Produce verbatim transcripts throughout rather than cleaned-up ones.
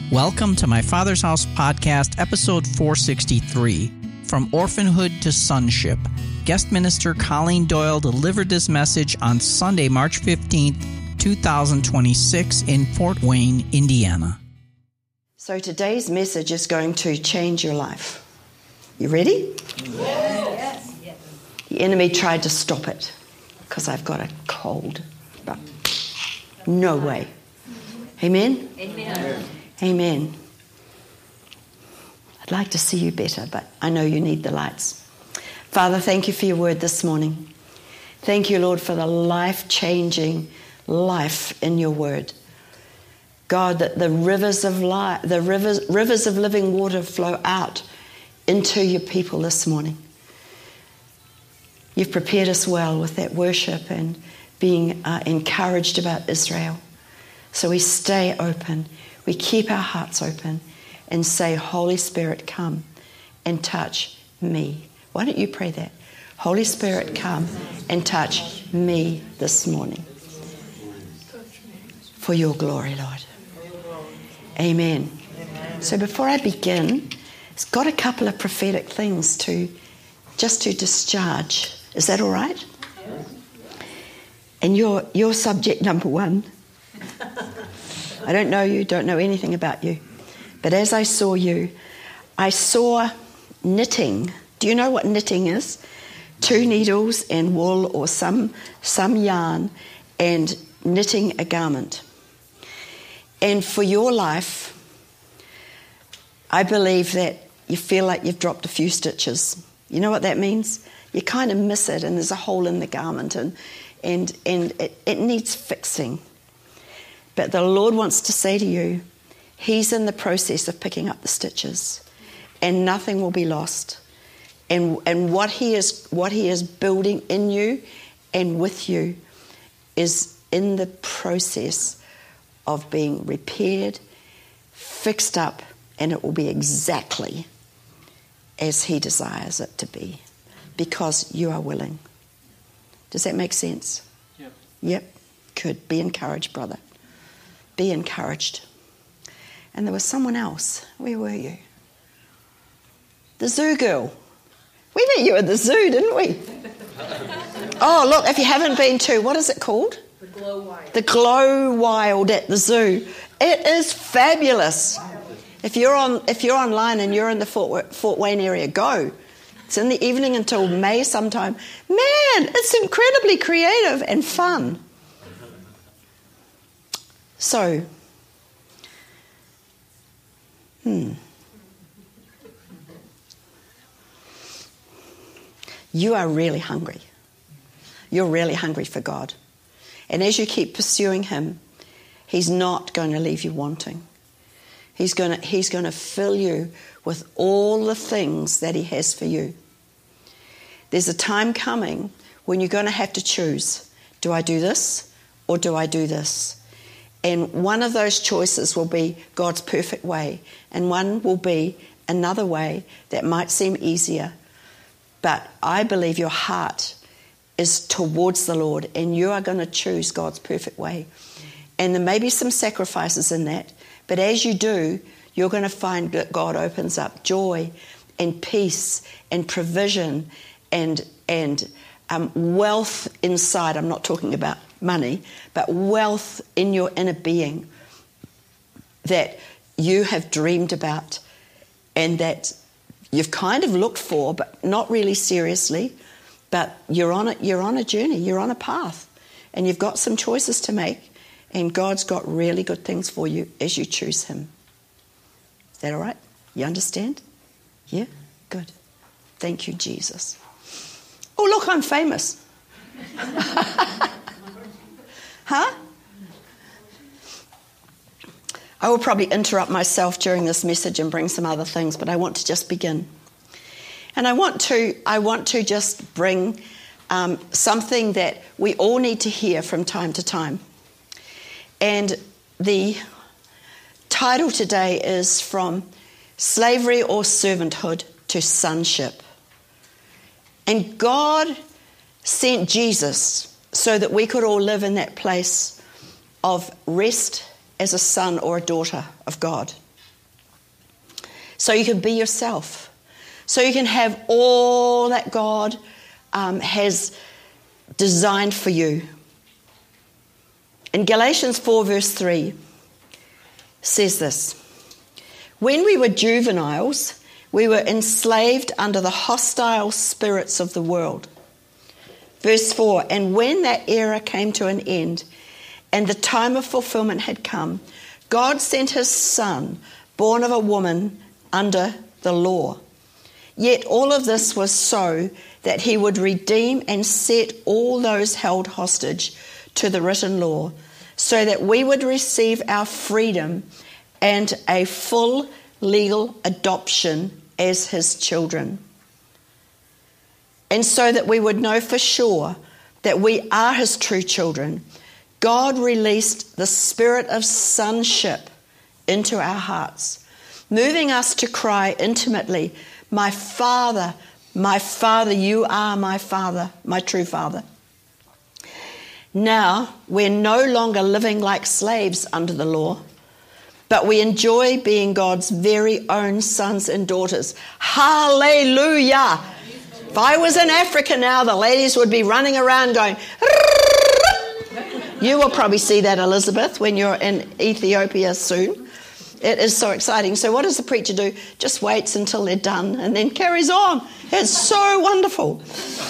Welcome to My Father's House podcast, episode four sixty-three, From Orphanhood to Sonship. Guest minister Colleen Doyle delivered this message on Sunday, March fifteenth, twenty twenty-six in Fort Wayne, Indiana. So today's message is going to change your life. You ready? Yes. Yes. The enemy tried to stop it because I've got a cold, but no way. Amen? Amen. Amen. I'd like to see you better, but I know you need the lights. Father, thank you for your word this morning. Thank you, Lord, for the life-changing life in your word. God, that the rivers of life, the rivers, rivers of living water flow out into your people this morning. You've prepared us well with that worship and being uh, encouraged about Israel. So we stay open. We keep our hearts open and say, Holy Spirit, come and touch me. Why don't you pray that? Holy Spirit, come and touch me this morning for your glory, Lord. Amen. So before I begin, it's got a couple of prophetic things to just to discharge. Is that all right? And you're, you're subject number one. I don't know you, don't know anything about you. But as I saw you, I saw knitting. Do you know what knitting is? Two needles and wool or some some yarn and knitting a garment. And for your life, I believe that you feel like you've dropped a few stitches. You know what that means? You kind of miss it and there's a hole in the garment and and, and it, it needs fixing. But the Lord wants to say to you, He's in the process of picking up the stitches and nothing will be lost. And and what he is what he is building in you and with you is in the process of being repaired, fixed up, and it will be exactly as He desires it to be because you are willing. Does that make sense? Yep. Yep. Good. Be encouraged, brother. Be encouraged. And there was someone else. Where were you? The zoo girl. We met you at the zoo, didn't we? Oh, look, if you haven't been to, what is it called? The Glow Wild. The Glow Wild at the zoo. It is fabulous. If you're on, if you're online and you're in the Fort, Fort Wayne area, go. It's in the evening until May sometime. Man, it's incredibly creative and fun. So, hmm. You are really hungry. You're really hungry for God. And as you keep pursuing Him, He's not going to leave you wanting. He's going to, He's going to fill you with all the things that He has for you. There's a time coming when you're going to have to choose. Do I do this or do I do this? And one of those choices will be God's perfect way, and one will be another way that might seem easier. But I believe your heart is towards the Lord, and you are going to choose God's perfect way. And there may be some sacrifices in that, but as you do, you're going to find that God opens up joy and peace and provision and and um, wealth inside. I'm not talking about money, but wealth in your inner being that you have dreamed about and that you've kind of looked for, but not really seriously. But you're on a, you're on a journey, you're on a path, and you've got some choices to make, and God's got really good things for you as you choose Him. Is that all right? You understand? Yeah? Good. Thank you, Jesus. Oh, look, I'm famous. Huh? I will probably interrupt myself during this message and bring some other things, but I want to just begin. And I want to I want to just bring um, something that we all need to hear from time to time. And the title today is From Slavery or Servanthood to Sonship. And God sent Jesus so that we could all live in that place of rest as a son or a daughter of God. so you can be yourself, so you can have all that God um, has designed for you. In Galatians four verse three says this: when we were juveniles, we were enslaved under the hostile spirits of the world. Verse four, and when that era came to an end and the time of fulfillment had come, God sent his Son, born of a woman under the law. Yet all of this was so that he would redeem and set all those held hostage to the written law, so that we would receive our freedom and a full legal adoption as his children. And so that we would know for sure that we are his true children, God released the spirit of sonship into our hearts, moving us to cry intimately, "My Father, my Father, you are my Father, my true Father." Now, we're no longer living like slaves under the law, but we enjoy being God's very own sons and daughters. Hallelujah! If I was in Africa now, the ladies would be running around going, you will probably see that, Elizabeth, when you're in Ethiopia soon. It is so exciting. So what does the preacher do? Just waits until they're done and then carries on. It's so wonderful.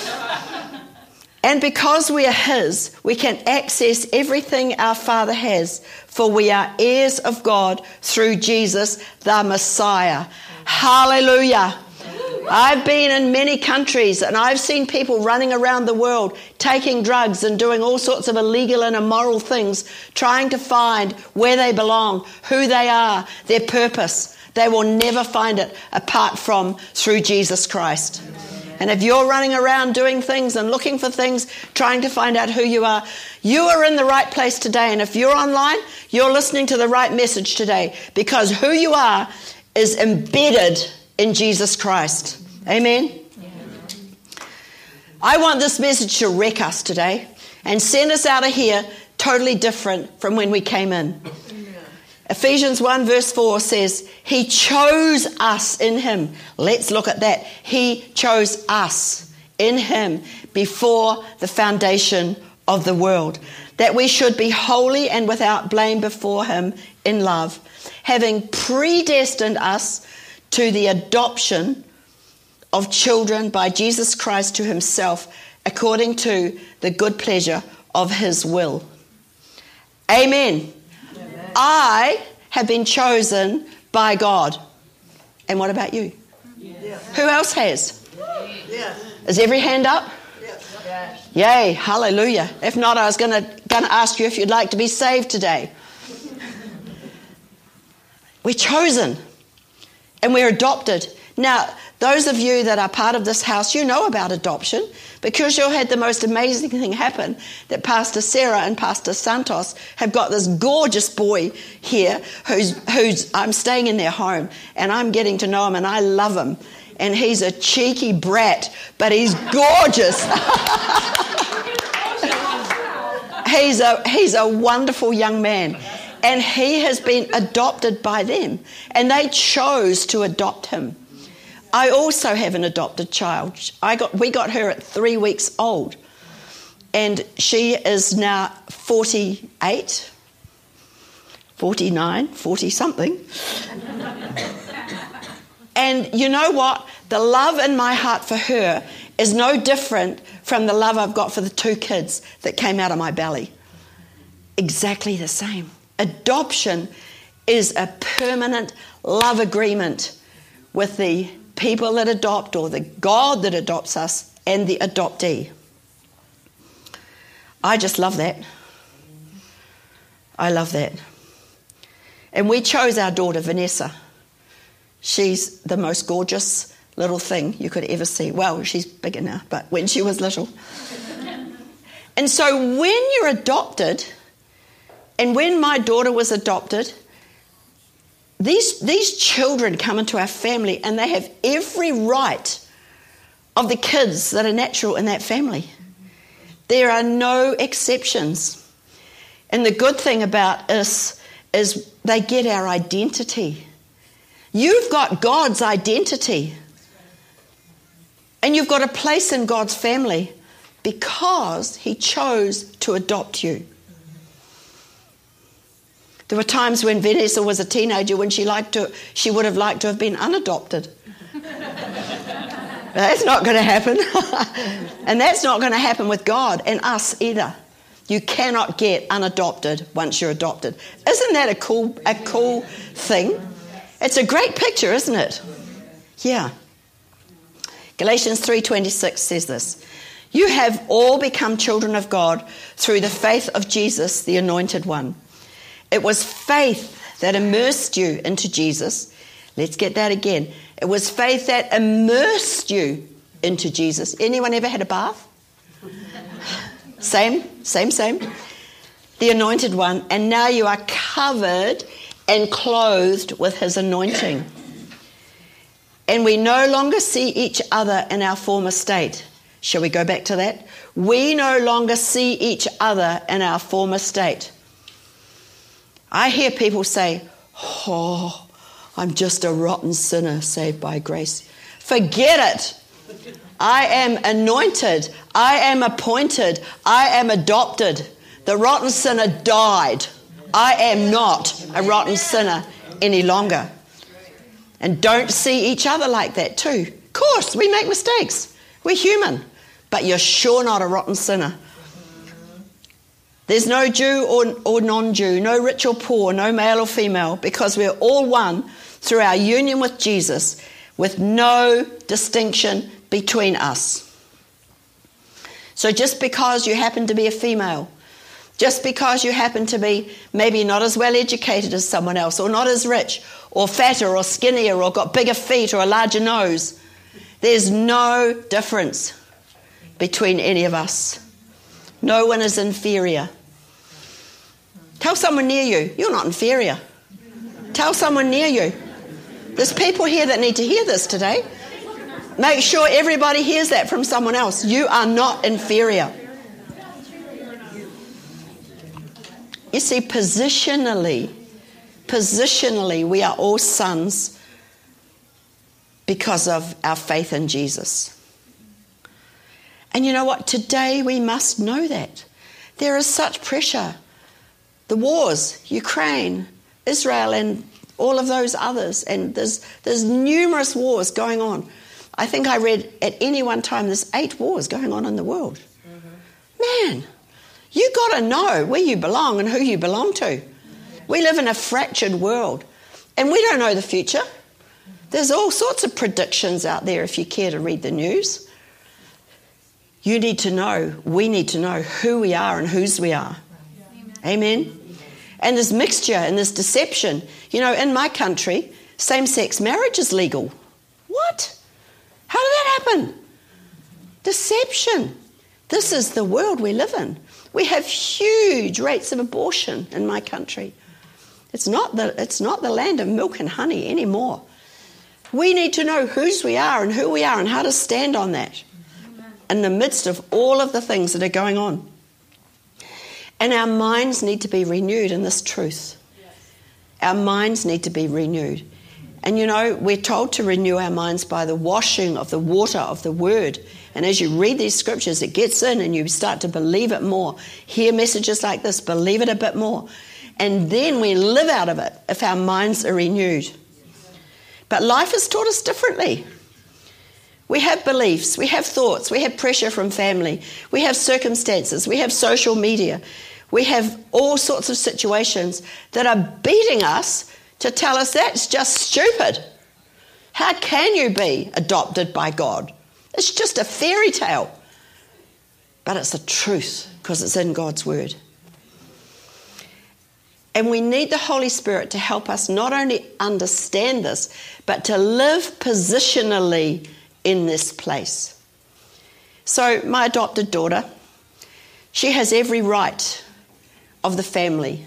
And because we are his, we can access everything our Father has, for we are heirs of God through Jesus, the Messiah. Hallelujah. I've been in many countries and I've seen people running around the world taking drugs and doing all sorts of illegal and immoral things, trying to find where they belong, who they are, their purpose. They will never find it apart from through Jesus Christ. And if you're running around doing things and looking for things, trying to find out who you are, you are in the right place today. And if you're online, you're listening to the right message today, because who you are is embedded in Jesus Christ. Amen? Yeah. I want this message to wreck us today and send us out of here totally different from when we came in. Ephesians one verse four says, he chose us in him. Let's look at that. He chose us in him before the foundation of the world, that we should be holy and without blame before him in love, having predestined us to the adoption of children by Jesus Christ to himself, according to the good pleasure of his will. Amen. Amen. I have been chosen by God. And what about you? Yes. Who else has? Yes. Is every hand up? Yes. Yay, hallelujah. If not, I was going to going to ask you if you'd like to be saved today. We're chosen and we're adopted. Now, those of you that are part of this house, you know about adoption, because you had the most amazing thing happen, that Pastor Sarah and Pastor Santos have got this gorgeous boy here who's, who's I'm staying in their home, and I'm getting to know him, and I love him. And he's a cheeky brat, but he's gorgeous. he's a he's a wonderful young man. And he has been adopted by them, and they chose to adopt him. I also have an adopted child. I got we got her at three weeks old, and she is now forty-eight, forty-nine, forty something. And you know what? The love in my heart for her is no different from the love I've got for the two kids that came out of my belly. Exactly the same. Adoption is a permanent love agreement with the people that adopt, or the God that adopts us, and the adoptee. I just love that. I love that. And we chose our daughter, Vanessa. She's the most gorgeous little thing you could ever see. Well, she's bigger now, but when she was little. And so when you're adopted, and when my daughter was adopted, these, these children come into our family, and they have every right of the kids that are natural in that family. There are no exceptions. And the good thing about us is they get our identity. You've got God's identity. And you've got a place in God's family because he chose to adopt you. There were times when Vanessa was a teenager when she liked to, she would have liked to have been unadopted. That's not going to happen. And that's not going to happen with God and us either. You cannot get unadopted once you're adopted. Isn't that a cool, a cool thing? It's a great picture, isn't it? Yeah. Galatians three twenty-six says this. You have all become children of God through the faith of Jesus, the Anointed One. It was faith that immersed you into Jesus. Let's get that again. It was faith that immersed you into Jesus. Anyone ever had a bath? Same, same, same. The Anointed One. And now you are covered and clothed with his anointing. And we no longer see each other in our former state. Shall we go back to that? We no longer see each other in our former state. I hear people say, oh, I'm just a rotten sinner saved by grace. Forget it. I am anointed. I am appointed. I am adopted. The rotten sinner died. I am not a rotten sinner any longer. And don't see each other like that too. Of course, we make mistakes. We're human. But you're sure not a rotten sinner. There's no Jew or, or non-Jew, no rich or poor, no male or female, because we're all one through our union with Jesus, with no distinction between us. So just because you happen to be a female, just because you happen to be maybe not as well educated as someone else, or not as rich, or fatter, or skinnier, or got bigger feet, or a larger nose, there's no difference between any of us. No one is inferior. Tell someone near you, you're not inferior. Tell someone near you. There's people here that need to hear this today. Make sure everybody hears that from someone else. You are not inferior. You see, positionally, positionally, we are all sons because of our faith in Jesus. And you know what? Today we must know that. There is such pressure. The wars, Ukraine, Israel, and all of those others. And there's there's numerous wars going on. I think I read at any one time there's eight wars going on in the world. Mm-hmm. Man, you got to know where you belong and who you belong to. We live in a fractured world. And we don't know the future. There's all sorts of predictions out there if you care to read the news. You need to know, we need to know who we are and whose we are. Amen. Amen. And this mixture and this deception. You know, in my country, same-sex marriage is legal. What? How did that happen? Deception. This is the world we live in. We have huge rates of abortion in my country. It's not the, it's not the land of milk and honey anymore. We need to know whose we are and who we are and how to stand on that in the midst of all of the things that are going on. And our minds need to be renewed in this truth. Our minds need to be renewed. And you know, we're told to renew our minds by the washing of the water of the Word. And as you read these scriptures, it gets in and you start to believe it more. Hear messages like this, believe it a bit more. And then we live out of it if our minds are renewed. But life has taught us differently. We have beliefs, we have thoughts, we have pressure from family, we have circumstances, we have social media, we have all sorts of situations that are beating us to tell us that's just stupid. How can you be adopted by God? It's just a fairy tale. But it's the truth because it's in God's Word. And we need the Holy Spirit to help us not only understand this, but to live positionally in this place. So my adopted daughter, she has every right of the family.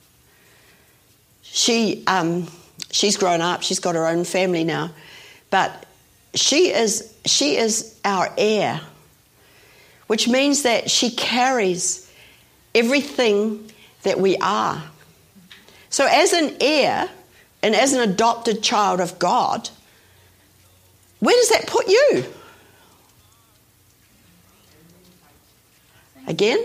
She um, she's grown up. She's got her own family now, but she is she is our heir, which means that she carries everything that we are. So as an heir, and as an adopted child of God, where does that put you? Again?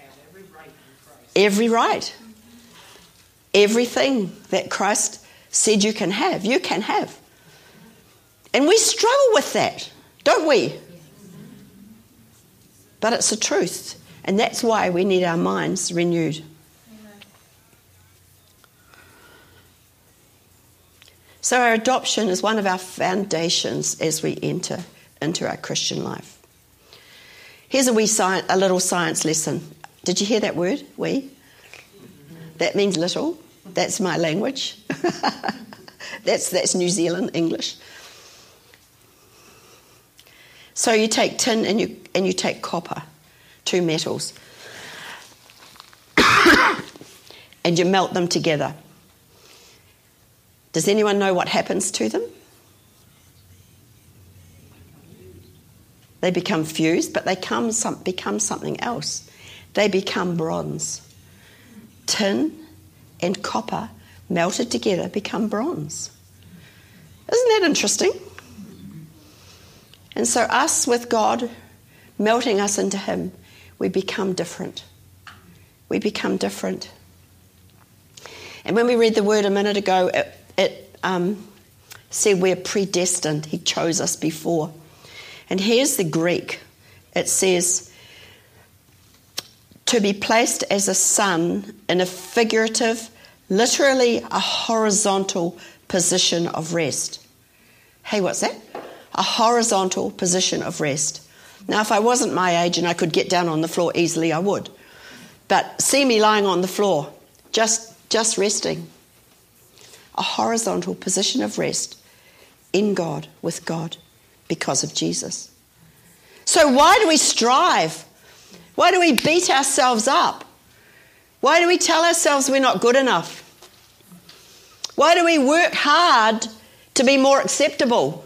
Every right. Everything that Christ said you can have, you can have. And we struggle with that, don't we? But it's the truth. And that's why we need our minds renewed. So our adoption is one of our foundations as we enter into our Christian life. Here's a wee science, a little science lesson. Did you hear that word, wee? That means little. That's my language. that's that's New Zealand English. So you take tin and you and you take copper, two metals, and you melt them together. Does anyone know what happens to them? They become fused, but they come some, become something else. They become bronze. Tin and copper melted together become bronze. Isn't that interesting? And so us with God melting us into him, we become different. We become different. And when we read the word a minute ago, it, it um, said we're predestined. He chose us before. And here's the Greek. It says, to be placed as a son in a figurative, literally a horizontal position of rest. Hey, what's that? A horizontal position of rest. Now, if I wasn't my age and I could get down on the floor easily, I would. But see me lying on the floor, just, just resting. A horizontal position of rest in God, with God, because of Jesus. So why do we strive? Why do we beat ourselves up? Why do we tell ourselves we're not good enough? Why do we work hard to be more acceptable?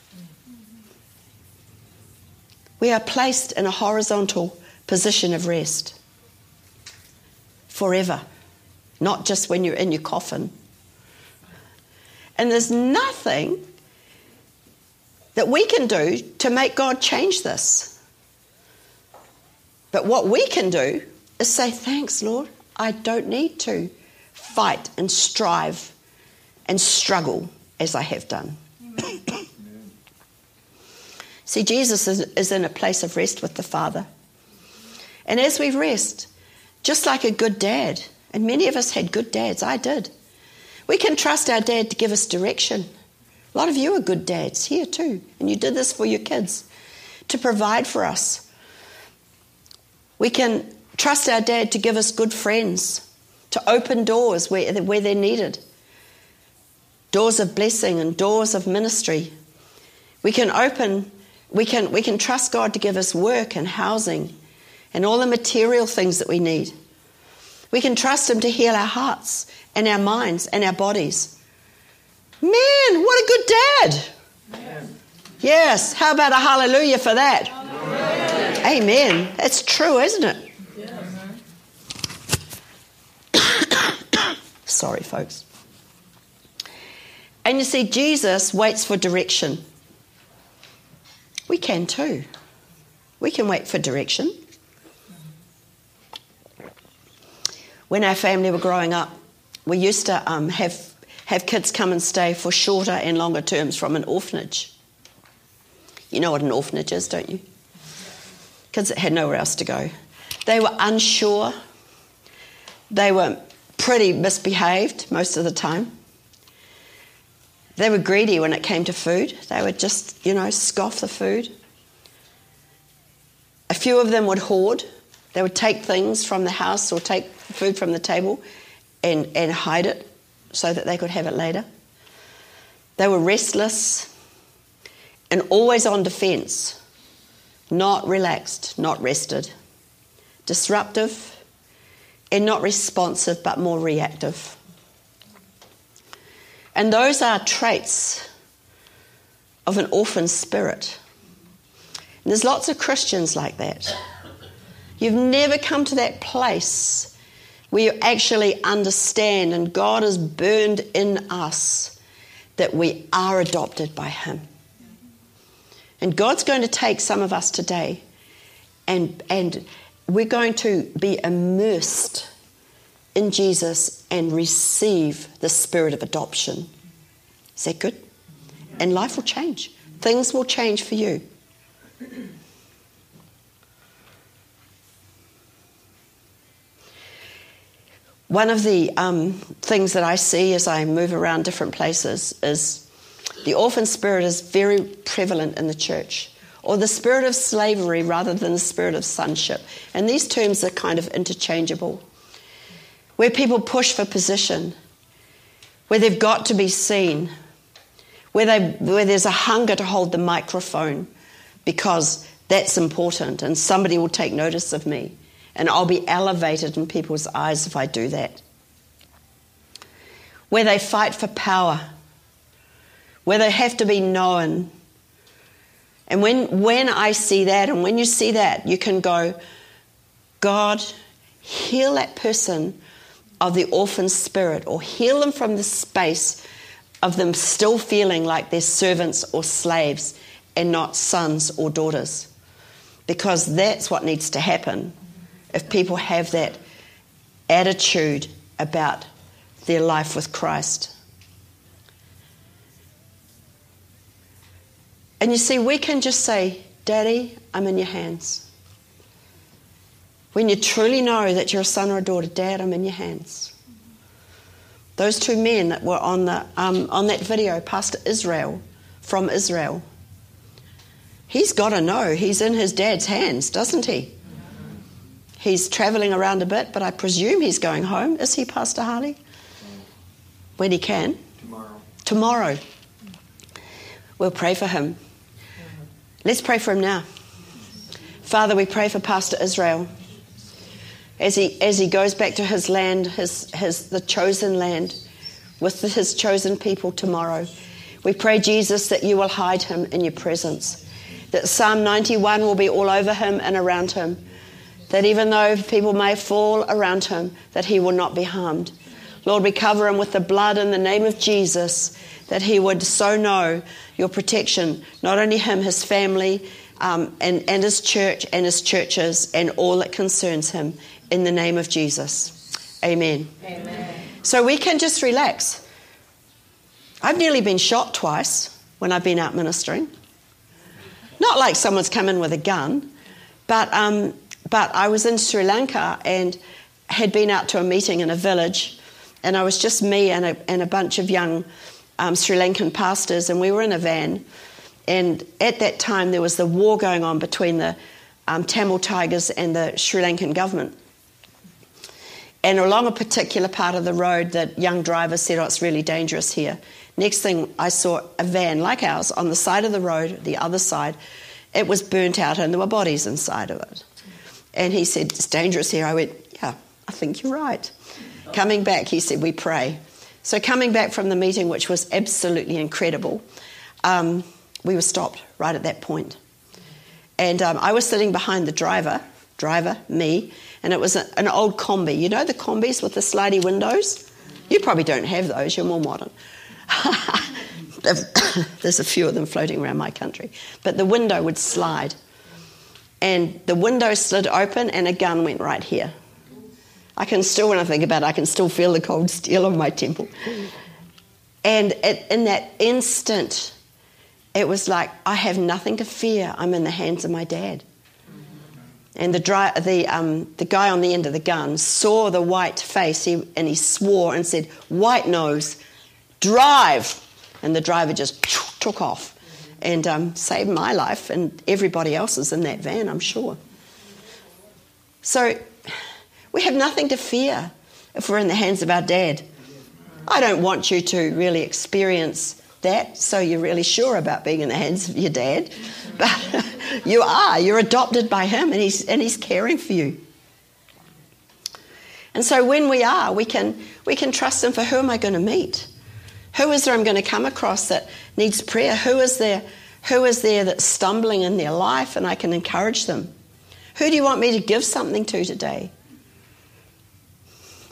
We are placed in a horizontal position of rest forever, not just when you're in your coffin. And there's nothing that we can do to make God change this. But what we can do is say, thanks, Lord, I don't need to fight and strive and struggle as I have done. See, Jesus is, is in a place of rest with the Father. And as we rest, just like a good dad, and many of us had good dads, I did, we can trust our dad to give us direction. A lot of you are good dads here too, and you did this for your kids, to provide for us. We can trust our dad to give us good friends, to open doors where, where they're needed, doors of blessing and doors of ministry. We can open, we can, we can trust God to give us work and housing and all the material things that we need. We can trust him to heal our hearts and our minds and our bodies. Man, what a good dad. Amen. Yes, how about a hallelujah for that? Amen. Amen. That's true, isn't it? Yes. Sorry, folks. And you see, Jesus waits for direction. We can too. We can wait for direction. When our family were growing up, we used to um, have have kids come and stay for shorter and longer terms from an orphanage. You know what an orphanage is, don't you? Kids that had nowhere else to go. They were unsure. They were pretty misbehaved most of the time. They were greedy when it came to food. They would just, you know, scoff the food. A few of them would hoard. They would take things from the house or take food from the table and, and hide it so that they could have it later. They were restless and always on defense, not relaxed, not rested, disruptive and not responsive but more reactive. And those are traits of an orphan spirit. And there's lots of Christians like that. You've never come to that place We actually understand, and God has burned in us that we are adopted by him. And God's going to take some of us today and, and we're going to be immersed in Jesus and receive the spirit of adoption. Is that good? And life will change. Things will change for you. One of the um, things that I see as I move around different places is the orphan spirit is very prevalent in the church, or the spirit of slavery rather than the spirit of sonship. And these terms are kind of interchangeable, where people push for position, where they've got to be seen, where, they, where there's a hunger to hold the microphone because that's important and somebody will take notice of me. And I'll be elevated in people's eyes if I do that. Where they fight for power. Where they have to be known. And when, when I see that, and when you see that, you can go, God, heal that person of the orphan spirit, or heal them from the space of them still feeling like they're servants or slaves and not sons or daughters. Because that's what needs to happen. If people have that attitude about their life with Christ. And you see, we can just say, Daddy, I'm in your hands. When you truly know that you're a son or a daughter, Dad, I'm in your hands. Those two men that were on the um, on that video, Pastor Israel from Israel, he's got to know he's in his dad's hands, doesn't he? He's travelling around a bit, but I presume he's going home. Is he, Pastor Harley? When he can? Tomorrow. Tomorrow. We'll pray for him. Let's pray for him now. Father, we pray for Pastor Israel. As he as he goes back to his land, his his the chosen land, with his chosen people tomorrow. We pray, Jesus, that you will hide him in your presence. That Psalm ninety-one will be all over him and around him. That even though people may fall around him, that he will not be harmed. Lord, we cover him with the blood in the name of Jesus, that he would so know your protection, not only him, his family, um, and, and his church and his churches and all that concerns him, in the name of Jesus. Amen. Amen. So we can just relax. I've nearly been shot twice when I've been out ministering. Not like someone's come in with a gun, but um, but I was in Sri Lanka and had been out to a meeting in a village, and I was just me and a, and a bunch of young um, Sri Lankan pastors, and we were in a van. And at that time, there was the war going on between the um, Tamil Tigers and the Sri Lankan government. And along a particular part of the road, the young driver said, oh, it's really dangerous here. Next thing, I saw a van like ours on the side of the road, the other side. It was burnt out and there were bodies inside of it. And he said, it's dangerous here. I went, yeah, I think you're right. Coming back, he said, we pray. So coming back from the meeting, which was absolutely incredible, um, we were stopped right at that point. And um, I was sitting behind the driver, driver, me, and it was a, an old combi. You know the combis with the slidey windows? You probably don't have those. You're more modern. There's a few of them floating around my country. But the window would slide. And the window slid open and a gun went right here. I can still, when I think about it, I can still feel the cold steel on my temple. And it, in that instant, it was like, I have nothing to fear. I'm in the hands of my dad. And the dry, the um, the guy on the end of the gun saw the white face he, and he swore and said, white nose, drive. And the driver just took off and um, saved my life and everybody else's in that van, I'm sure. So we have nothing to fear if we're in the hands of our dad. I don't want you to really experience that, so you're really sure about being in the hands of your dad. But you are. You're adopted by him, and he's and he's caring for you. And so when we are, we can we can trust him for who am I going to meet? Who is there I'm going to come across that needs prayer? Who is there who is there that's stumbling in their life, and I can encourage them? Who do you want me to give something to today?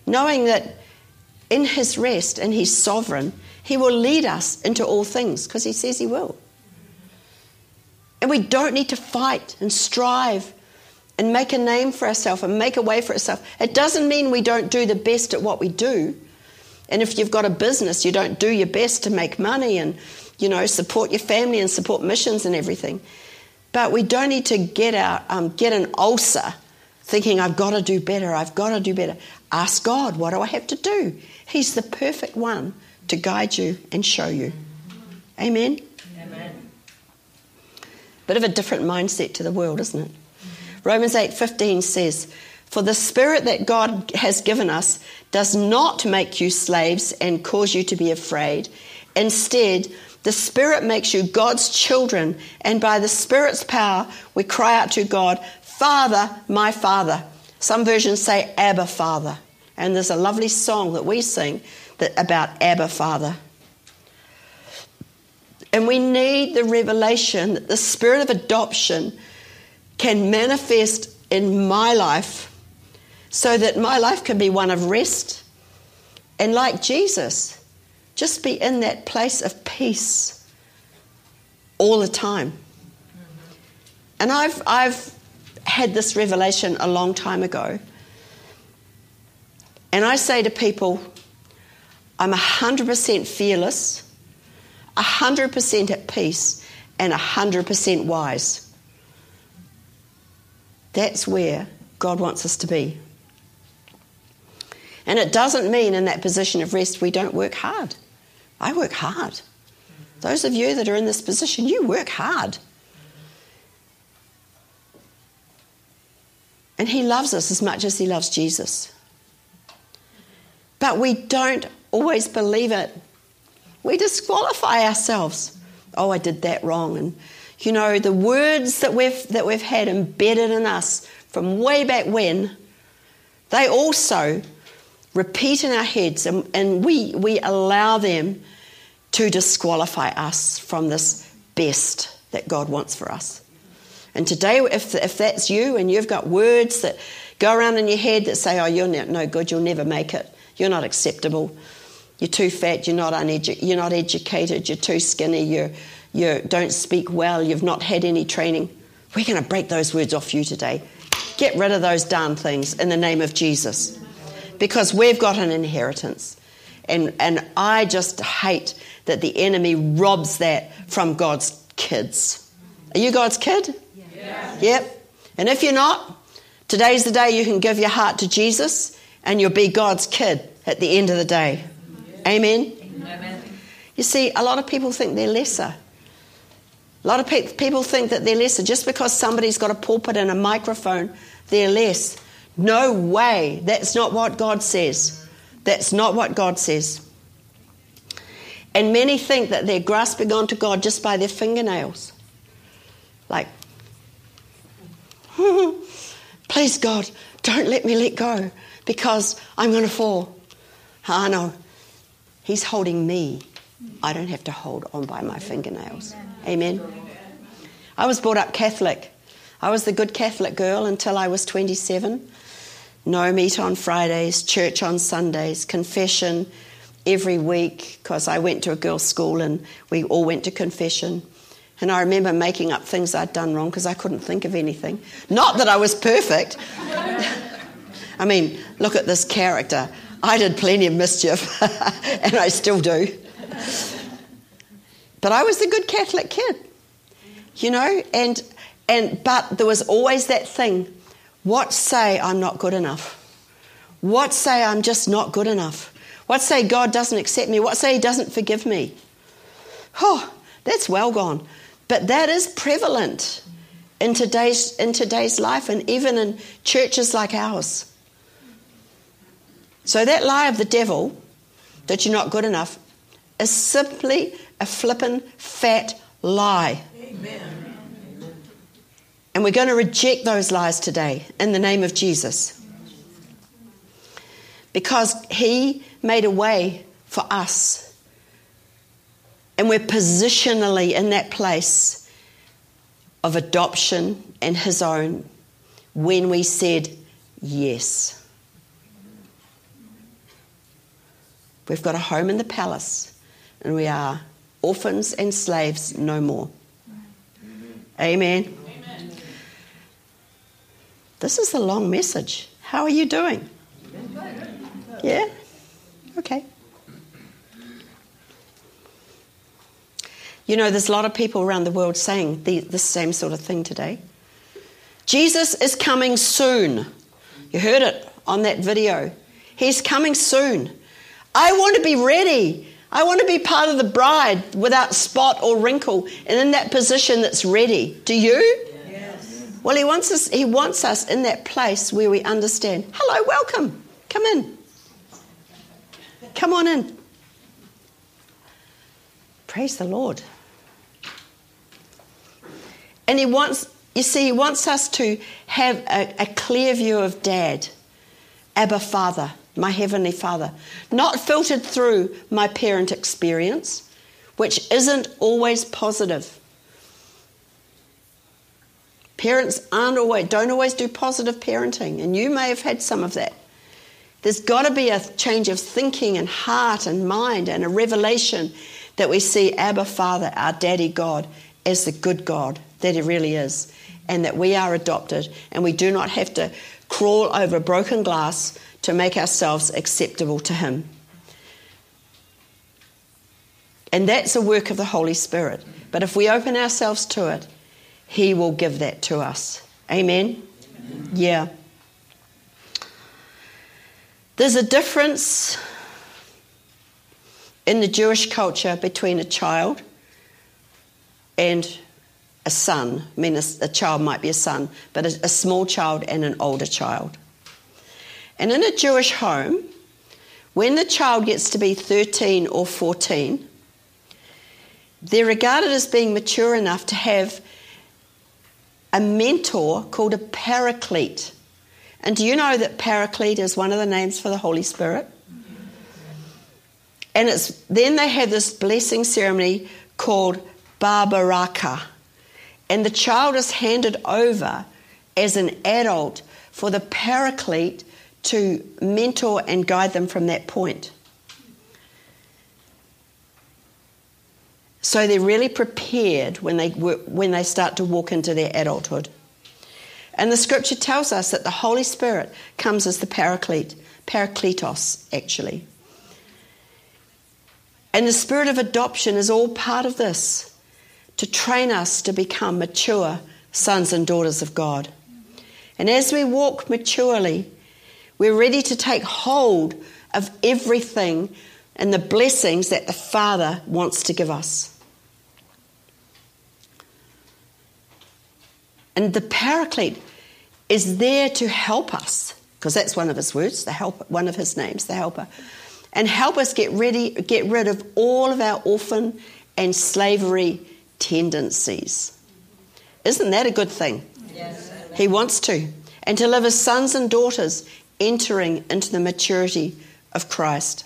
knowing that in his rest and he's sovereign, he will lead us into all things because he says he will. And we don't need to fight and strive and make a name for ourselves and make a way for ourselves. It doesn't mean we don't do the best at what we do. And if you've got a business, you don't do your best to make money and, you know, support your family and support missions and everything. But we don't need to get out, um, get an ulcer thinking, I've got to do better, I've got to do better. Ask God, what do I have to do? He's the perfect one to guide you and show you. Amen? Amen. Bit of a different mindset to the world, isn't it? Romans eight fifteen says, for the Spirit that God has given us does not make you slaves and cause you to be afraid. Instead, the Spirit makes you God's children, and by the Spirit's power, we cry out to God, Father, my Father. Some versions say Abba, Father. And there's a lovely song that we sing that about Abba, Father. And we need the revelation that the spirit of adoption can manifest in my life so that my life can be one of rest. And like Jesus, just be in that place of peace all the time. And I've I've had this revelation a long time ago. And I say to people, I'm one hundred percent fearless, one hundred percent at peace, and one hundred percent wise. That's where God wants us to be. And it doesn't mean in that position of rest we don't work hard. I work hard. Those of you that are in this position, you work hard. And he loves us as much as he loves Jesus. But we don't always believe it. We disqualify ourselves. Oh, I did that wrong. And, you know, the words that we've that we've had embedded in us from way back when, they also repeat in our heads, and, and we, we allow them to disqualify us from this best that God wants for us. And today, if if that's you and you've got words that go around in your head that say, oh, you're no good, you'll never make it, you're not acceptable, you're too fat, you're not unedu- you're not educated, you're too skinny, you you don't speak well, you've not had any training, we're going to break those words off you today. Get rid of those darn things in the name of Jesus. Because we've got an inheritance. And, and I just hate that the enemy robs that from God's kids. Are you God's kid? Yeah. Yep. And if you're not, today's the day you can give your heart to Jesus and you'll be God's kid at the end of the day. Amen? Amen. You see, a lot of people think they're lesser. A lot of pe- people think that they're lesser. Just because somebody's got a pulpit and a microphone, they're less. No way. That's not what God says. That's not what God says. And many think that they're grasping onto God just by their fingernails. Like, please God, don't let me let go because I'm going to fall. Ah, no. He's holding me. I don't have to hold on by my fingernails. Amen. I was brought up Catholic. I was the good Catholic girl until I was twenty-seven. No meat on Fridays, church on Sundays, confession every week because I went to a girls' school and we all went to confession. And I remember making up things I'd done wrong because I couldn't think of anything. Not that I was perfect. I mean, look at this character. I did plenty of mischief and I still do. But I was the good Catholic kid, you know, and and but there was always that thing. What say I'm not good enough? What say I'm just not good enough? What say God doesn't accept me? What say he doesn't forgive me? Oh, that's well gone. But that is prevalent in today's in today's life and even in churches like ours. So that lie of the devil that you're not good enough is simply a flippin' fat lie. Amen. And we're going to reject those lies today in the name of Jesus. Because he made a way for us. And we're positionally in that place of adoption and his own when we said yes. We've got a home in the palace, and we are orphans and slaves no more. Amen. Amen. This is a long message. How are you doing? Yeah? Okay. You know, there's a lot of people around the world saying the, the same sort of thing today. Jesus is coming soon. You heard it on that video. He's coming soon. I want to be ready. I want to be part of the bride without spot or wrinkle and in that position that's ready. Do you? Yes. Well, he wants us, he wants us in that place where we understand, hello, welcome. Come in. Come on in. Praise the Lord. And he wants, you see, he wants us to have a, a clear view of Dad, Abba Father, my Heavenly Father, not filtered through my parent experience, which isn't always positive. Parents aren't always, don't always do positive parenting, and you may have had some of that. There's got to be a change of thinking and heart and mind and a revelation that we see Abba Father, our Daddy God, as the good God that He really is, and that we are adopted, and we do not have to crawl over broken glass to make ourselves acceptable to Him. And that's a work of the Holy Spirit. But if we open ourselves to it, He will give that to us. Amen? Amen. Yeah. There's a difference in the Jewish culture between a child and a son. I mean, a, a child might be a son, but a, a small child and an older child. And in a Jewish home, when the child gets to be thirteen or fourteen, they're regarded as being mature enough to have a mentor called a paraclete. And do you know that paraclete is one of the names for the Holy Spirit? And it's then they have this blessing ceremony called Bar Baraka. And the child is handed over as an adult for the paraclete to mentor and guide them from that point. So they're really prepared when they when they start to walk into their adulthood. And the scripture tells us that the Holy Spirit comes as the paraclete, parakletos actually. And the spirit of adoption is all part of this, to train us to become mature sons and daughters of God. And as we walk maturely, we're ready to take hold of everything and the blessings that the Father wants to give us. And the paraclete is there to help us, because that's one of his words, the helper, one of his names, the helper, and help us get ready, get rid of all of our orphan and slavery tendencies. Isn't that a good thing? Yes. He wants to. And to live as sons and daughters entering into the maturity of Christ.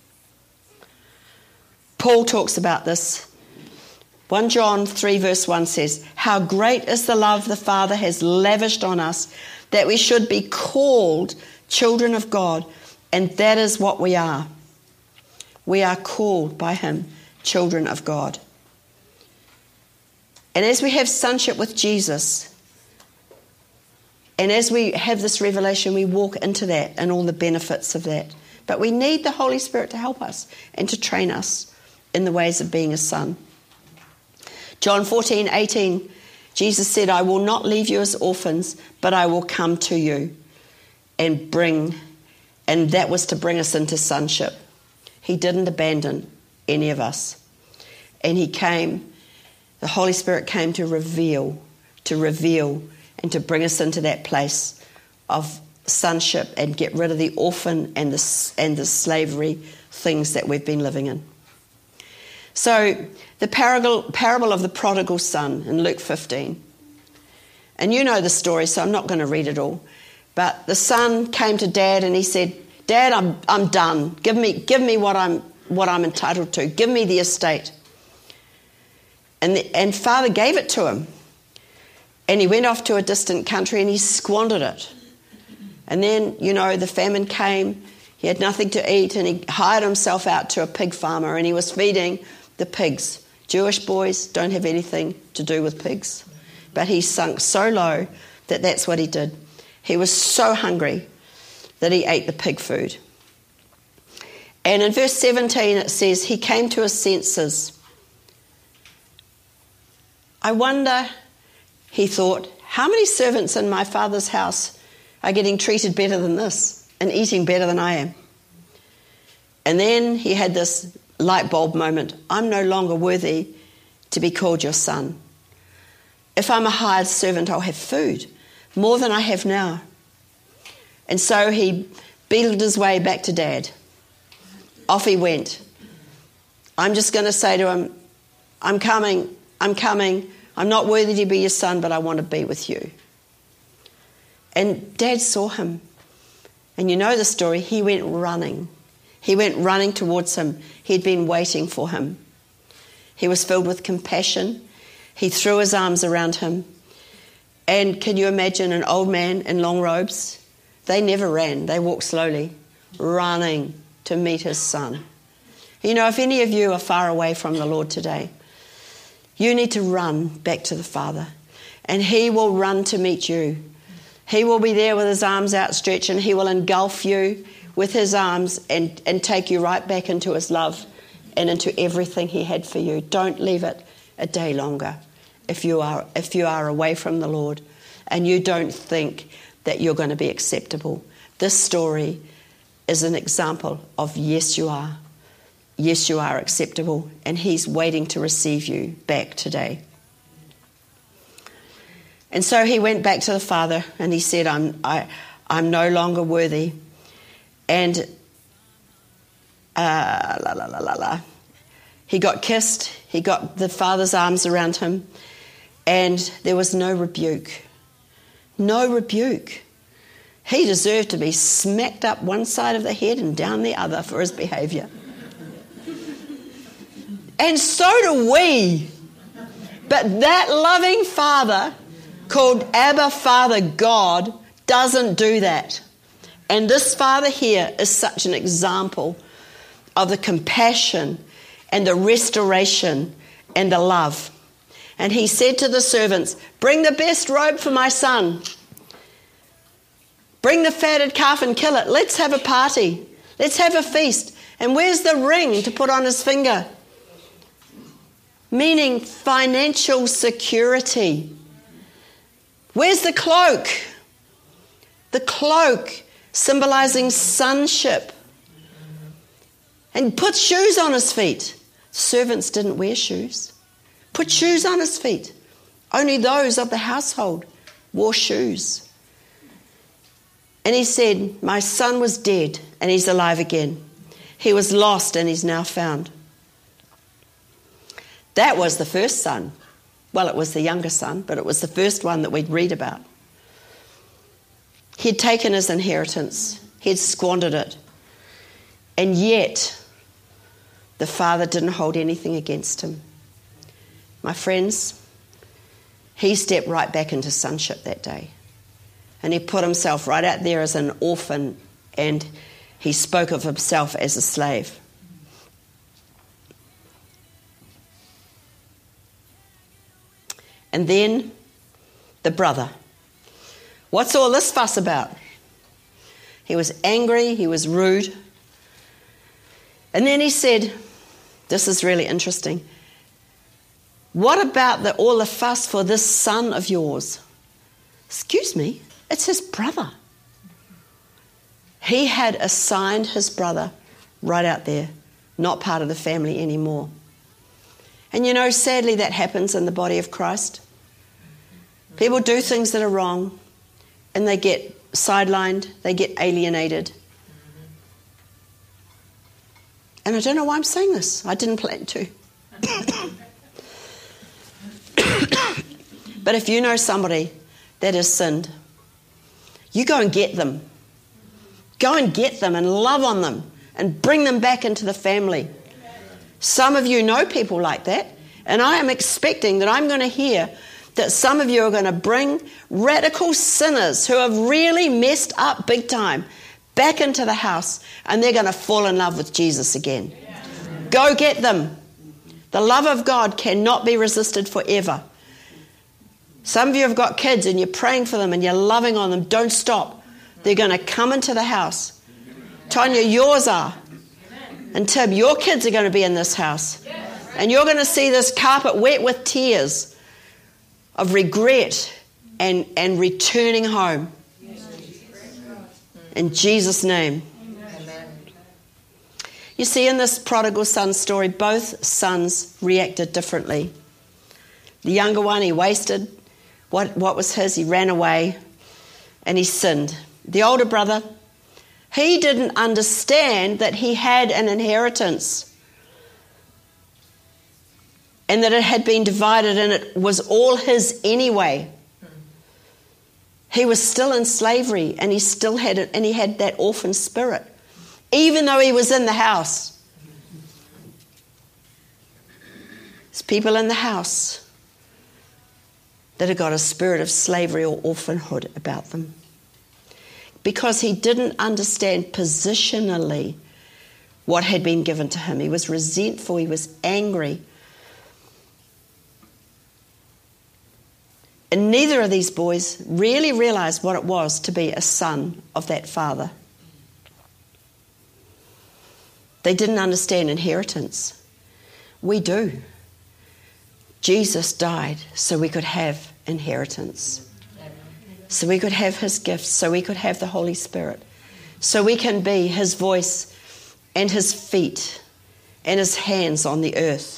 Paul talks about this. First John three verse one says, "How great is the love the Father has lavished on us, that we should be called children of God, and that is what we are." We are called by Him children of God. And as we have sonship with Jesus, and as we have this revelation, we walk into that and all the benefits of that. But we need the Holy Spirit to help us and to train us in the ways of being a son. John fourteen eighteen, Jesus said, "I will not leave you as orphans, but I will come to you and bring," and that was to bring us into sonship. He didn't abandon any of us. And He came, the Holy Spirit came to reveal, to reveal, and to bring us into that place of sonship and get rid of the orphan and the, and the slavery things that we've been living in. So the parable, parable of the prodigal son in Luke fifteen. And you know the story, so I'm not going to read it all. But the son came to Dad and he said, "Dad, I'm I'm done. Give me give me what I'm what I'm entitled to. Give me the estate." And the, and Father gave it to him. And he went off to a distant country and he squandered it. And then, you know, the famine came. He had nothing to eat, and he hired himself out to a pig farmer, and he was feeding the pigs. Jewish boys don't have anything to do with pigs. But he sunk so low that that's what he did. He was so hungry that he ate the pig food. And in verse seventeen it says, he came to his senses. I wonder, he thought, how many servants in my father's house are getting treated better than this and eating better than I am? And then he had this light bulb moment. I'm no longer worthy to be called your son. If I'm a hired servant, I'll have food, more than I have now. And so he beetled his way back to Dad. Off he went. I'm just going to say to him, I'm coming, I'm coming. I'm not worthy to be your son, but I want to be with you. And Dad saw him. And you know the story. He went running. He went running towards him. He'd been waiting for him. He was filled with compassion. He threw his arms around him. And can you imagine an old man in long robes? They never ran. They walked slowly, running to meet his son. You know, if any of you are far away from the Lord today, you need to run back to the Father, and he will run to meet you. He will be there with his arms outstretched, and he will engulf you with his arms and, and take you right back into his love and into everything he had for you. Don't leave it a day longer if you are if you are away from the Lord and you don't think that you're going to be acceptable. This story is an example of yes, you are. Yes, you are acceptable, and he's waiting to receive you back today. And so he went back to the Father and he said, I'm, I, I'm no longer worthy. And uh, la, la, la, la, la. He got kissed. He got the Father's arms around him. And there was no rebuke. No rebuke. He deserved to be smacked up one side of the head and down the other for his behaviour. And so do we. But that loving Father, called Abba Father God, doesn't do that. And this Father here is such an example of the compassion and the restoration and the love. And he said to the servants, bring the best robe for my son. Bring the fatted calf and kill it. Let's have a party. Let's have a feast. And where's the ring to put on his finger? Meaning financial security. Where's the cloak? The cloak symbolizing sonship. And put shoes on his feet. Servants didn't wear shoes. Put shoes on his feet. Only those of the household wore shoes. And he said, my son was dead and he's alive again. He was lost and he's now found. That was the first son. Well, it was the younger son, but it was the first one that we'd read about. He'd taken his inheritance. He'd squandered it. And yet, the Father didn't hold anything against him. My friends, he stepped right back into sonship that day. And he put himself right out there as an orphan, and he spoke of himself as a slave. And then the brother. What's all this fuss about? He was angry, he was rude. And then he said, this is really interesting. What about the, all the fuss for this son of yours? Excuse me, it's his brother. He had assigned his brother right out there, not part of the family anymore. And you know, sadly that happens in the body of Christ. People do things that are wrong and they get sidelined, they get alienated. And I don't know why I'm saying this. I didn't plan to. But if you know somebody that has sinned, you go and get them. Go and get them and love on them and bring them back into the family. Some of you know people like that, and I am expecting that I'm going to hear that some of you are going to bring radical sinners who have really messed up big time back into the house, and they're going to fall in love with Jesus again. Go get them. The love of God cannot be resisted forever. Some of you have got kids and you're praying for them and you're loving on them. Don't stop. They're going to come into the house. Tonya, yours are. And Tim, your kids are going to be in this house. And you're going to see this carpet wet with tears of regret and, and returning home. In Jesus' name. You see, in this prodigal son story, both sons reacted differently. The younger one, he wasted what, what was his. He ran away and he sinned. The older brother, he didn't understand that he had an inheritance and that it had been divided and it was all his anyway. He was still in slavery and he still had it, and he had that orphan spirit. Even though he was in the house. There's people in the house that have got a spirit of slavery or orphanhood about them. Because he didn't understand positionally what had been given to him. He was resentful, he was angry. And neither of these boys really realized what it was to be a son of that father. They didn't understand inheritance. We do. Jesus died so we could have inheritance. So we could have his gifts, so we could have the Holy Spirit. So we can be his voice and his feet and his hands on the earth.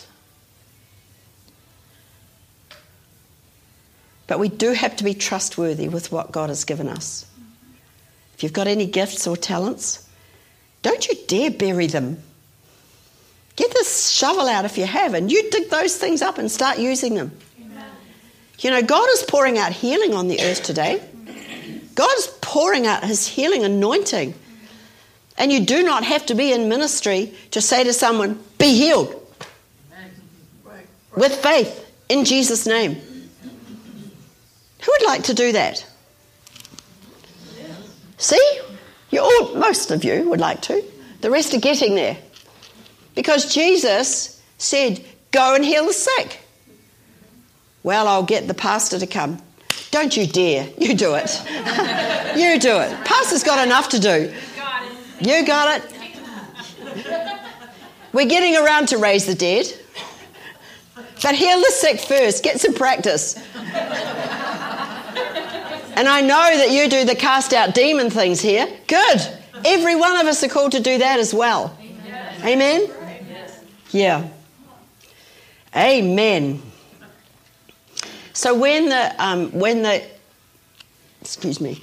But we do have to be trustworthy with what God has given us. If you've got any gifts or talents, don't you dare bury them. Get this shovel out if you have, and you dig those things up and start using them. Amen. You know, God is pouring out healing on the earth today. God is pouring out his healing anointing. And you do not have to be in ministry to say to someone, be healed. With faith in Jesus' name. Who would like to do that? See? You all, most of you would like to. The rest are getting there. Because Jesus said, go and heal the sick. Well, I'll get the pastor to come. Don't you dare. You do it. You do it. Pastor's got enough to do. You got it. We're getting around to raise the dead. But heal the sick first. Get some practice. And I know that you do the cast out demon things here. Good. Every one of us are called to do that as well. Amen? Amen? Yeah. Amen. So when the um, when the excuse me.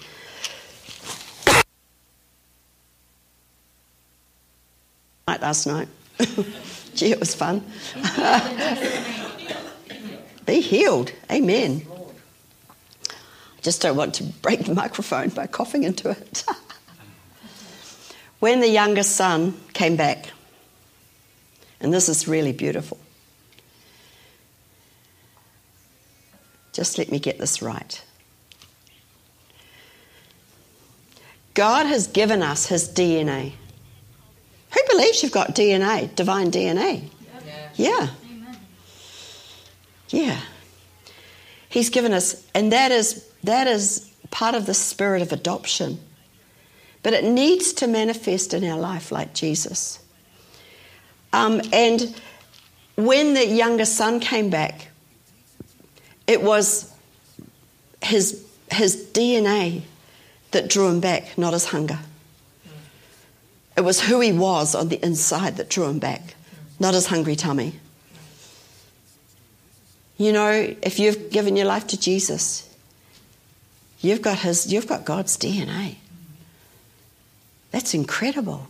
Night last night. Gee, it was fun. Be healed. Amen. I just don't want to break the microphone by coughing into it. When the youngest son came back, and this is really beautiful. Just let me get this right. God has given us his D N A. Who believes you've got D N A, divine D N A? Yeah. Yeah. Yeah. He's given us, and that is that is part of the spirit of adoption. But it needs to manifest in our life like Jesus. Um, and when the younger son came back, it was his his D N A that drew him back, not his hunger. It was who he was on the inside that drew him back, not his hungry tummy. You know, if you've given your life to Jesus, you've got his, you've got God's D N A. That's incredible.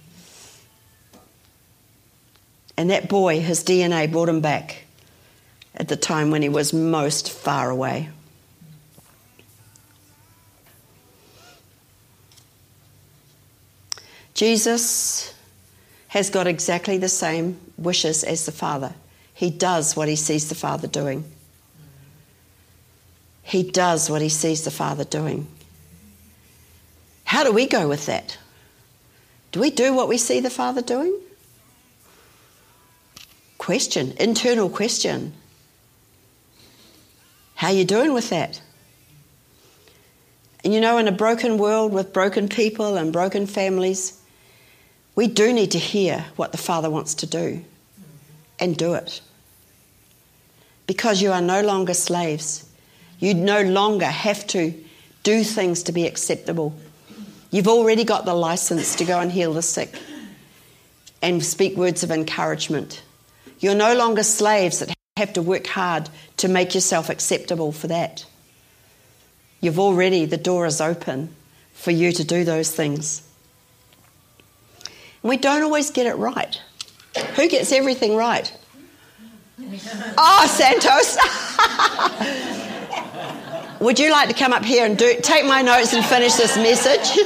And that boy, his D N A brought him back at the time when he was most far away. Jesus has got exactly the same wishes as the Father. He does what he sees the Father doing. He does what he sees the Father doing. How do we go with that? Do we do what we see the Father doing? Question, internal question. How are you doing with that? And you know, in a broken world with broken people and broken families, we do need to hear what the Father wants to do and do it. Because you are no longer slaves. You no longer have to do things to be acceptable. You've already got the license to go and heal the sick and speak words of encouragement. You're no longer slaves that have to work hard to make yourself acceptable for that. You've already, the door is open for you to do those things. And we don't always get it right. Who gets everything right? Oh, Santos! Would you like to come up here and do take my notes and finish this message?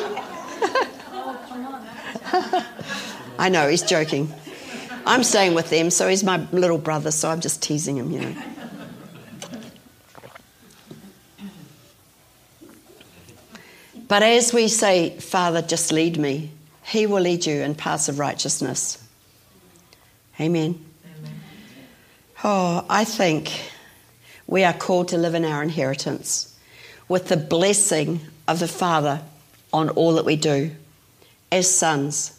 I know, he's joking. I'm staying with them, so he's my little brother, so I'm just teasing him, you know. But as we say, Father, just lead me, he will lead you in paths of righteousness. Amen. Amen. Oh, I think we are called to live in our inheritance with the blessing of the Father on all that we do as sons.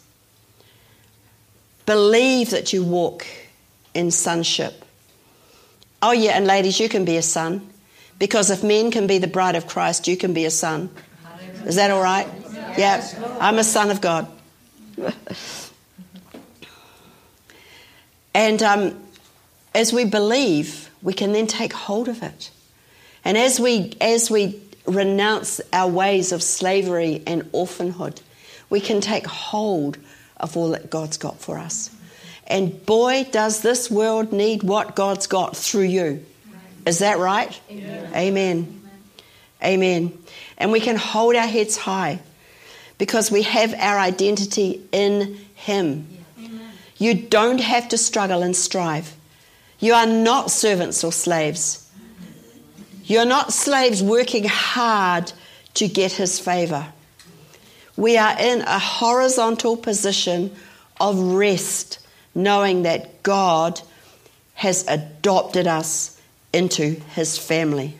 Believe that you walk in sonship. Oh yeah, and ladies, you can be a son. Because if men can be the bride of Christ, you can be a son. Is that all right? Yeah, I'm a son of God. And um, as we believe, we can then take hold of it. And as we as we renounce our ways of slavery and orphanhood, we can take hold of all that God's got for us. And boy, does this world need what God's got through you. Is that right? Amen. Amen. Amen. And we can hold our heads high because we have our identity in Him. Amen. You don't have to struggle and strive. You are not servants or slaves. You're not slaves working hard to get His favour. We are in a horizontal position of rest, knowing that God has adopted us into His family.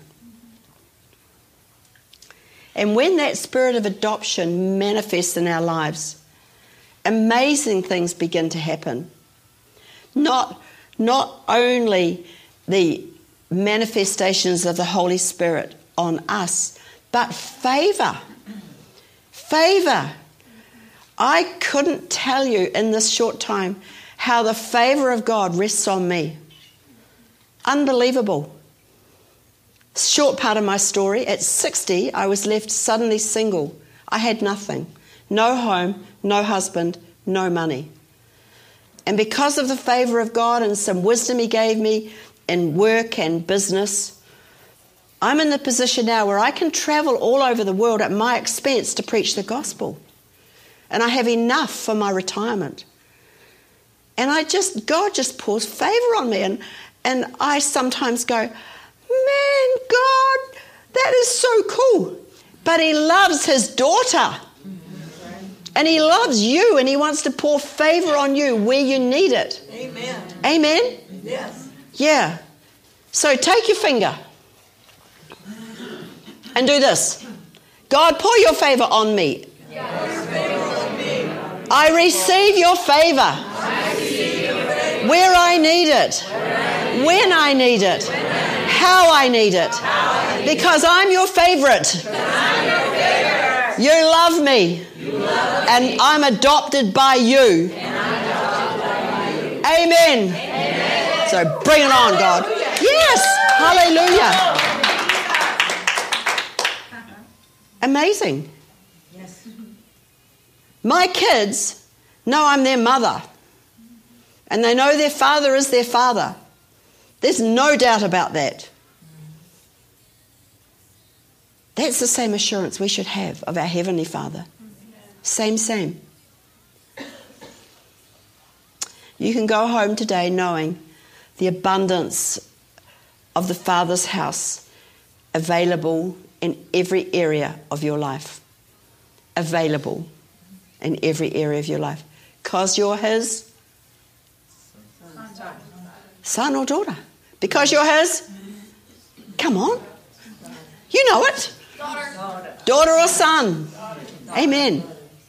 And when that spirit of adoption manifests in our lives, amazing things begin to happen. Not, not only the manifestations of the Holy Spirit on us, but favour. Favour. I couldn't tell you in this short time how the favour of God rests on me. Unbelievable. Short part of my story, at sixty, I was left suddenly single. I had nothing. No home, no husband, no money. And because of the favour of God and some wisdom He gave me in work and business, I'm in the position now where I can travel all over the world at my expense to preach the gospel. And I have enough for my retirement. And I just, God just pours favour on me. And, and I sometimes go, man, God, that is so cool. But He loves His daughter. And He loves you, and He wants to pour favour on you where you need it. Amen. Amen? Yes. Yeah. So take your finger and do this. God, pour your favour on me. I receive your favour where I need it, when I need it, how I need it, because I'm your favourite. You love me, and I'm adopted by you. Amen. So bring it on, God. Yes, hallelujah. Amazing. Yes. My kids know I'm their mother. And they know their father is their father. There's no doubt about that. That's the same assurance we should have of our Heavenly Father. Same, same. You can go home today knowing the abundance of the Father's house available in every area of your life. Available. in every area of your life. Because you're his son or daughter. Because you're his, come on, you know it. Daughter, daughter or son. Amen.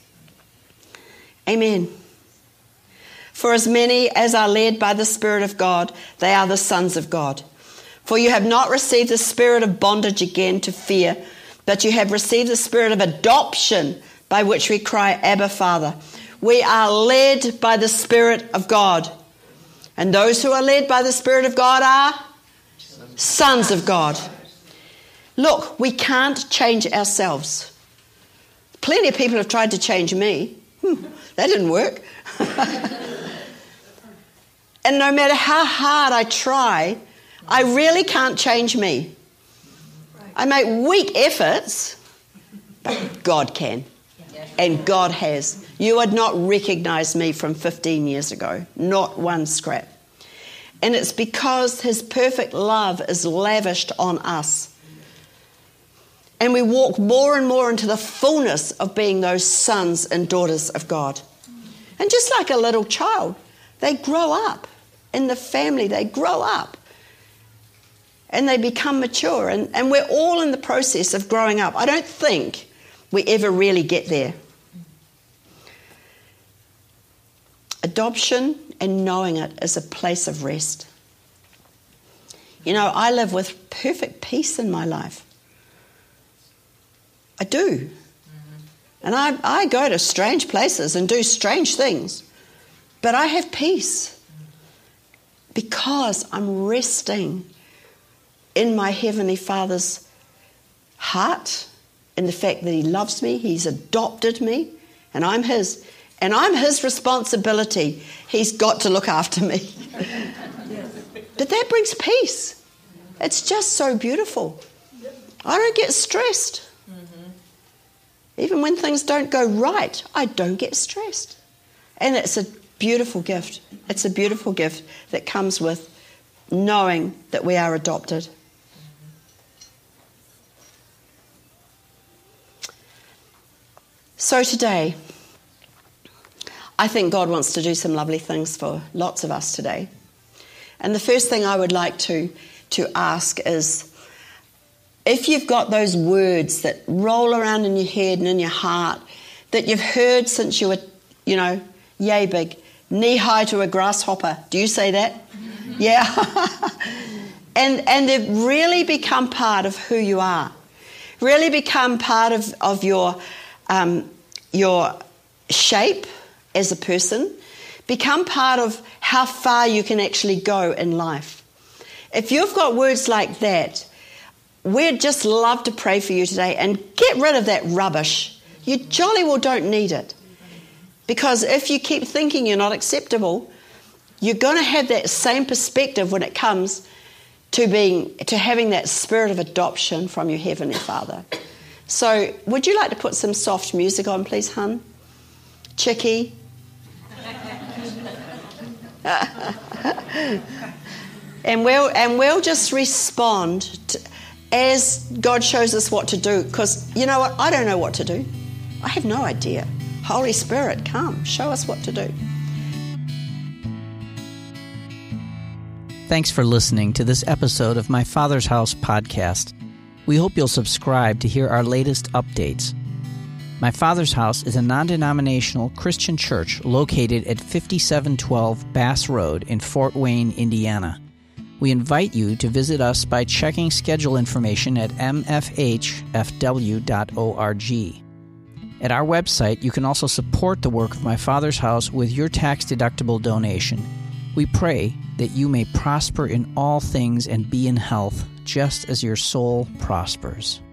Amen. For as many as are led by the Spirit of God, they are the sons of God. For you have not received the spirit of bondage again to fear, but you have received the spirit of adoption, by which we cry, Abba, Father. We are led by the Spirit of God. And those who are led by the Spirit of God are sons of God. Look, we can't change ourselves. Plenty of people have tried to change me. Hmm, that didn't work. And no matter how hard I try, I really can't change me. I make weak efforts, but God can. And God has. You would not recognize me from fifteen years ago. Not one scrap. And it's because his perfect love is lavished on us. And we walk more and more into the fullness of being those sons and daughters of God. And just like a little child, they grow up in the family. They grow up. And they become mature. And, and we're all in the process of growing up. I don't think we ever really get there. Adoption and knowing it is a place of rest. You know, I live with perfect peace in my life. I do. Mm-hmm. And I, I go to strange places and do strange things. But I have peace because I'm resting in my Heavenly Father's heart, in the fact that he loves me, he's adopted me, and I'm his. And I'm his responsibility. He's got to look after me. But that brings peace. It's just so beautiful. I don't get stressed. Mm-hmm. Even when things don't go right, I don't get stressed. And it's a beautiful gift. It's a beautiful gift that comes with knowing that we are adopted. So today, I think God wants to do some lovely things for lots of us today. And the first thing I would like to, to ask is, if you've got those words that roll around in your head and in your heart that you've heard since you were, you know, yay big, knee high to a grasshopper. Do you say that? Mm-hmm. Yeah. and and they've really become part of who you are. Really become part of, of your um, your shape as a person, become part of how far you can actually go in life. If you've got words like that, we'd just love to pray for you today and get rid of that rubbish. You jolly well don't need it. Because if you keep thinking you're not acceptable, you're going to have that same perspective when it comes to being to having that spirit of adoption from your Heavenly Father. So would you like to put some soft music on, please, hun? Chicky. and we'll and we'll just respond to, as God shows us what to do. Because you know what? I don't know what to do. I have no idea. Holy Spirit, come, show us what to do. Thanks for listening to this episode of My Father's House podcast. We hope you'll subscribe to hear our latest updates. My Father's House is a non-denominational Christian church located at fifty-seven twelve Bass Road in Fort Wayne, Indiana. We invite you to visit us by checking schedule information at m f h f w dot org. At our website, you can also support the work of My Father's House with your tax-deductible donation. We pray that you may prosper in all things and be in health, just as your soul prospers.